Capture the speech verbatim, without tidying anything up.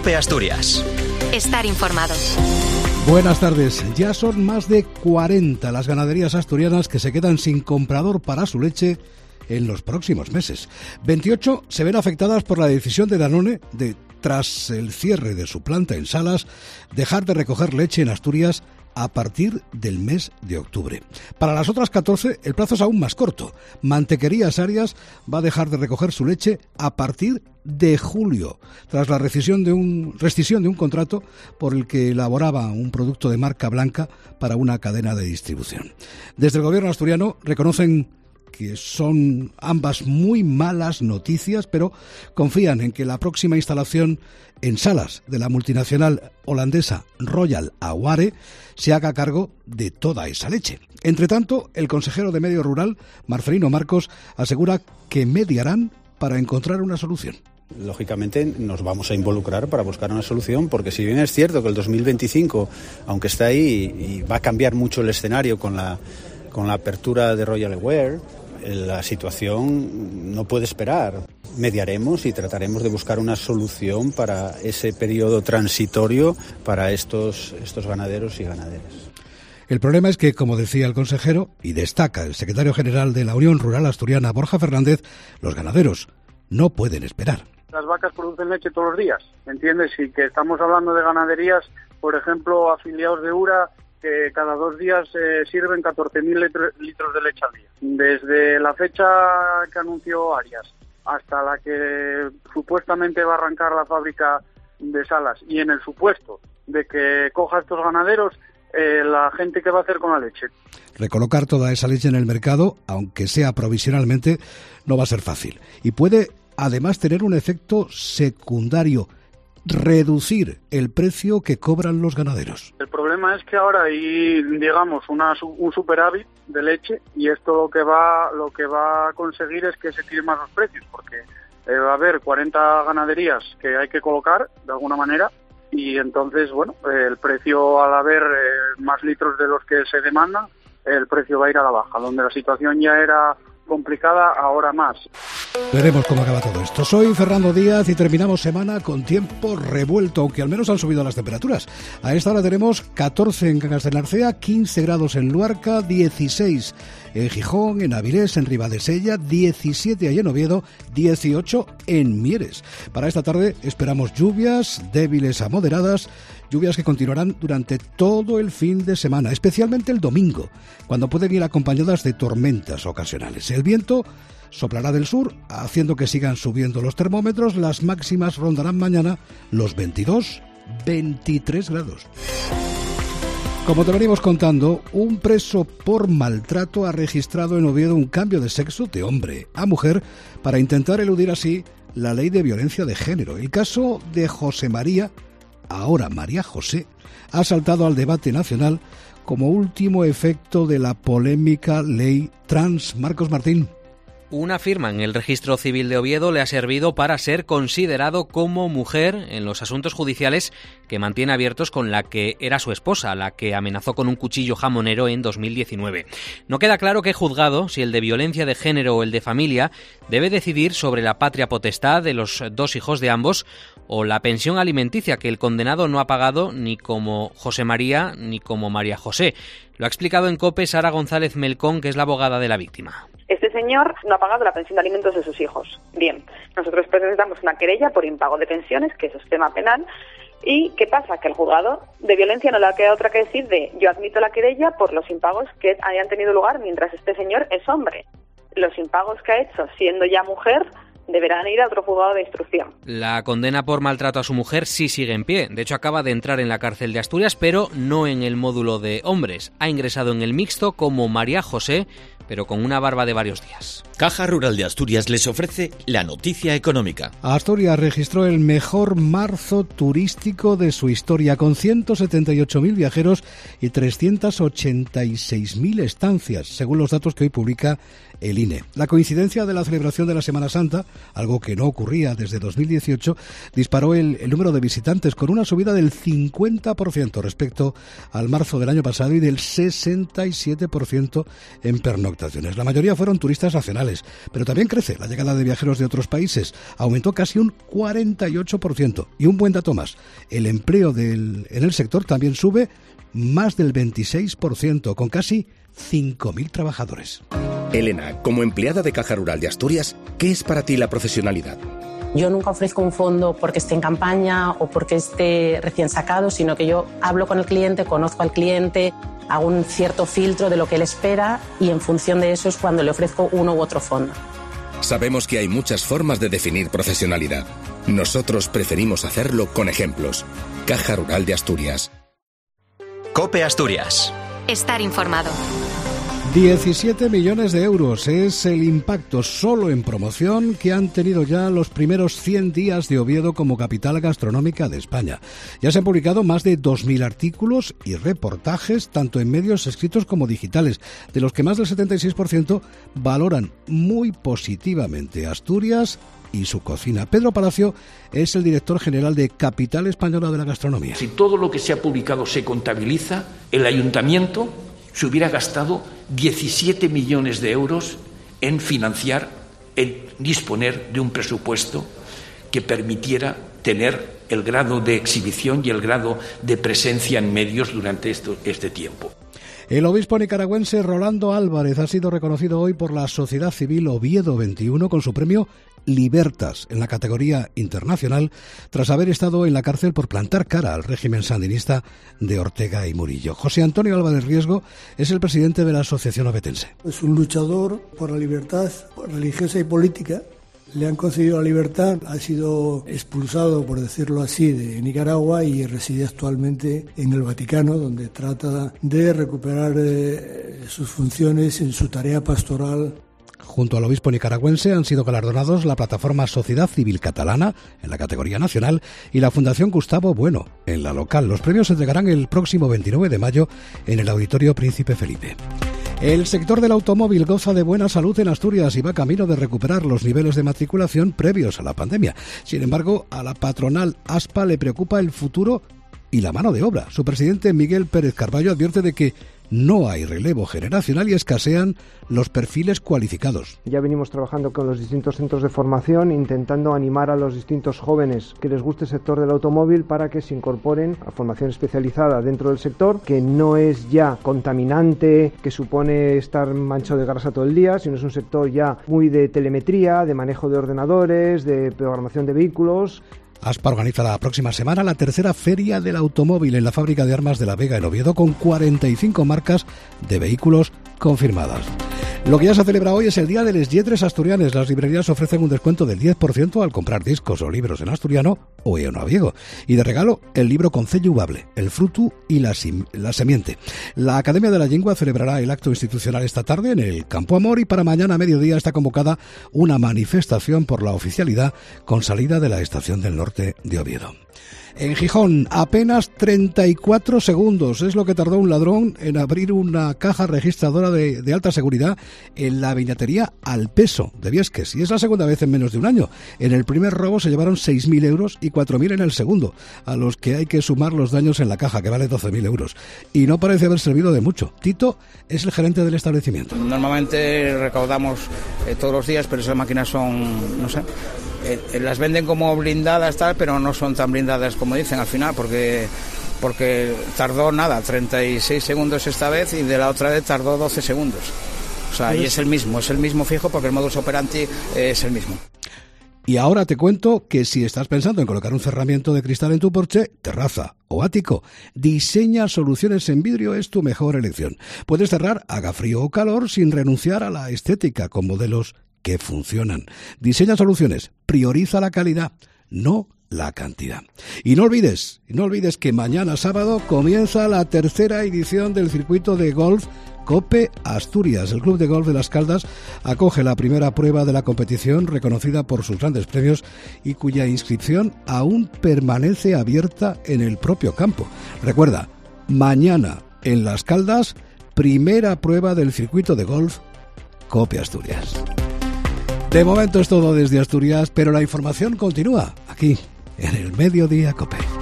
COPE Asturias. Estar informado. Buenas tardes. Ya son más de cuarenta las ganaderías asturianas que se quedan sin comprador para su leche en los próximos meses. veintiocho se ven afectadas por la decisión de Danone de, tras el cierre de su planta en Salas, dejar de recoger leche en Asturias a partir del mes de octubre. Para las otras catorce, el plazo es aún más corto. Mantequerías Arias va a dejar de recoger su leche a partir de julio, tras la rescisión de un, rescisión de un contrato por el que elaboraba un producto de marca blanca para una cadena de distribución. Desde el gobierno asturiano reconocen que son ambas muy malas noticias, pero confían en que la próxima instalación en Salas de la multinacional holandesa Royal Aware se haga cargo de toda esa leche. Entre tanto, el consejero de Medio Rural, Marcelino Marcos, asegura que mediarán para encontrar una solución. Lógicamente nos vamos a involucrar para buscar una solución, porque si bien es cierto que el dos mil veinticinco, aunque está ahí y va a cambiar mucho el escenario con la, con la apertura de Royal Aware, la situación no puede esperar. Mediaremos y trataremos de buscar una solución para ese periodo transitorio para estos, estos ganaderos y ganaderas. El problema es que, como decía el consejero, y destaca el secretario general de la Unión Rural Asturiana, Borja Fernández, los ganaderos no pueden esperar. Las vacas producen leche todos los días, ¿me entiendes? Y que estamos hablando de ganaderías, por ejemplo, afiliados de URA, que cada dos días eh, sirven catorce mil litros de leche al día. Desde la fecha que anunció Arias hasta la que supuestamente va a arrancar la fábrica de Salas, y en el supuesto de que coja estos ganaderos, eh, la gente, ¿qué va a hacer con la leche? Recolocar toda esa leche en el mercado, aunque sea provisionalmente, no va a ser fácil. Y puede además tener un efecto secundario: reducir el precio que cobran los ganaderos. El problema es que ahora hay, digamos, una, un superávit de leche, y esto lo que va lo que va a conseguir es que se tiren más los precios, porque eh, va a haber cuarenta ganaderías que hay que colocar de alguna manera, y entonces, bueno, eh, el precio, al haber eh, más litros de los que se demandan, el precio va a ir a la baja. Donde la situación ya era complicada, ahora más. Veremos cómo acaba todo esto. Soy Fernando Díaz y terminamos semana con tiempo revuelto, aunque al menos han subido las temperaturas. A esta hora tenemos catorce en Cangas de Narcea, quince grados en Luarca, dieciséis en Gijón, en Avilés, en Ribadesella, diecisiete ahí en Oviedo, dieciocho en Mieres. Para esta tarde esperamos lluvias débiles a moderadas, lluvias que continuarán durante todo el fin de semana, especialmente el domingo, cuando pueden ir acompañadas de tormentas ocasionales. El viento soplará del sur, haciendo que sigan subiendo los termómetros. Las máximas rondarán mañana los veintidós, veintitrés grados. Como te venimos contando, un preso por maltrato ha registrado en Oviedo un cambio de sexo de hombre a mujer para intentar eludir así la ley de violencia de género. El caso de José María, ahora María José, ha saltado al debate nacional como último efecto de la polémica ley trans. Marcos Martín. Una firma en el registro civil de Oviedo le ha servido para ser considerado como mujer en los asuntos judiciales que mantiene abiertos con la que era su esposa, la que amenazó con un cuchillo jamonero en dos mil diecinueve. No queda claro qué juzgado, si el de violencia de género o el de familia, debe decidir sobre la patria potestad de los dos hijos de ambos o la pensión alimenticia que el condenado no ha pagado ni como José María ni como María José. Lo ha explicado en COPE Sara González Melcón, que es la abogada de la víctima. Este señor no ha pagado la pensión de alimentos de sus hijos. Bien, nosotros presentamos una querella por impago de pensiones, que eso es tema penal. ¿Y qué pasa? Que el juzgado de violencia no le ha quedado otra que decir de yo admito la querella por los impagos que hayan tenido lugar mientras este señor es hombre. Los impagos que ha hecho siendo ya mujer deberán ir a otro juzgado de instrucción. La condena por maltrato a su mujer sí sigue en pie. De hecho, acaba de entrar en la cárcel de Asturias, pero no en el módulo de hombres. Ha ingresado en el mixto como María José, pero con una barba de varios días. Caja Rural de Asturias les ofrece la noticia económica. Asturias registró el mejor marzo turístico de su historia, con ciento setenta y ocho mil viajeros y trescientas ochenta y seis mil estancias, según los datos que hoy publica el I N E. La coincidencia de la celebración de la Semana Santa, algo que no ocurría desde dos mil dieciocho, disparó el, el número de visitantes con una subida del cincuenta por ciento respecto al marzo del año pasado y del sesenta y siete por ciento en pernoctaciones. La mayoría fueron turistas nacionales, pero también crece la llegada de viajeros de otros países. Aumentó casi un cuarenta y ocho por ciento. Y un buen dato más, el empleo del, en el sector también sube más del veintiséis por ciento, con casi cinco mil trabajadores. Elena, como empleada de Caja Rural de Asturias, ¿qué es para ti la profesionalidad? Yo nunca ofrezco un fondo porque esté en campaña o porque esté recién sacado, sino que yo hablo con el cliente, conozco al cliente, hago un cierto filtro de lo que él espera y en función de eso es cuando le ofrezco uno u otro fondo. Sabemos que hay muchas formas de definir profesionalidad. Nosotros preferimos hacerlo con ejemplos. Caja Rural de Asturias. COPE Asturias. Estar informado. diecisiete millones de euros es el impacto solo en promoción que han tenido ya los primeros cien días de Oviedo como capital gastronómica de España. Ya se han publicado más de dos mil artículos y reportajes, tanto en medios escritos como digitales, de los que más del setenta y seis por ciento valoran muy positivamente Asturias y su cocina. Pedro Palacio es el director general de Capital Española de la Gastronomía. Si todo lo que se ha publicado se contabiliza, el ayuntamiento se hubiera gastado diecisiete millones de euros en financiar, en disponer de un presupuesto que permitiera tener el grado de exhibición y el grado de presencia en medios durante esto, este tiempo. El obispo nicaragüense Rolando Álvarez ha sido reconocido hoy por la Sociedad Civil Oviedo veintiuno con su premio Libertas en la categoría internacional tras haber estado en la cárcel por plantar cara al régimen sandinista de Ortega y Murillo. José Antonio Álvarez Riesgo es el presidente de la Asociación Ovetense. Es un luchador por la libertad religiosa y política. Le han concedido la libertad, ha sido expulsado, por decirlo así, de Nicaragua y reside actualmente en el Vaticano, donde trata de recuperar eh, sus funciones en su tarea pastoral. Junto al obispo nicaragüense han sido galardonados la plataforma Sociedad Civil Catalana en la categoría nacional y la Fundación Gustavo Bueno en la local. Los premios se entregarán el próximo veintinueve de mayo en el Auditorio Príncipe Felipe. El sector del automóvil goza de buena salud en Asturias y va camino de recuperar los niveles de matriculación previos a la pandemia. Sin embargo, a la patronal ASPA le preocupa el futuro y la mano de obra. Su presidente Miguel Pérez Carballo advierte de que no hay relevo generacional y escasean los perfiles cualificados. Ya venimos trabajando con los distintos centros de formación, intentando animar a los distintos jóvenes que les guste el sector del automóvil para que se incorporen a formación especializada dentro del sector, que no es ya contaminante, que supone estar manchado de grasa todo el día, sino es un sector ya muy de telemetría, de manejo de ordenadores, de programación de vehículos. ASPA organiza la próxima semana la tercera Feria del Automóvil en la Fábrica de Armas de la Vega en Oviedo con cuarenta y cinco marcas de vehículos confirmadas. Lo que ya se celebra hoy es el Día de les Lletres Asturianes. Las librerías ofrecen un descuento del diez por ciento al comprar discos o libros en asturiano o en oviego. Y de regalo, el libro Concellubable, El frutu y la, sim- la semiente. La Academia de la Lengua celebrará el acto institucional esta tarde en el Campo Amor y para mañana a mediodía está convocada una manifestación por la oficialidad con salida de la Estación del Norte de Oviedo. En Gijón, apenas treinta y cuatro segundos es lo que tardó un ladrón en abrir una caja registradora de, de alta seguridad en la viñatería Al Peso de Viesques. Y es la segunda vez en menos de un año. En el primer robo se llevaron seis mil euros y cuatro mil en el segundo, a los que hay que sumar los daños en la caja, que vale doce mil euros. Y no parece haber servido de mucho. Tito es el gerente del establecimiento. Normalmente recaudamos eh, todos los días, pero esas máquinas son, no sé... Eh, las venden como blindadas tal, pero no son tan blindadas como dicen al final, porque porque tardó nada, treinta y seis segundos esta vez y de la otra vez tardó doce segundos. O sea, y es el mismo, es el mismo fijo porque el modus operandi es el mismo. Y ahora te cuento que si estás pensando en colocar un cerramiento de cristal en tu porche, terraza o ático, Diseña Soluciones en Vidrio es tu mejor elección. Puedes cerrar, haga frío o calor, sin renunciar a la estética con modelos que funcionan. Diseña Soluciones, prioriza la calidad, no la cantidad. Y no olvides, no olvides que mañana sábado comienza la tercera edición del circuito de golf COPE Asturias. El Club de Golf de Las Caldas acoge la primera prueba de la competición, reconocida por sus grandes premios y cuya inscripción aún permanece abierta en el propio campo. Recuerda, mañana en Las Caldas, primera prueba del circuito de golf COPE Asturias. De momento es todo desde Asturias, pero la información continúa aquí, en el Mediodía COPE.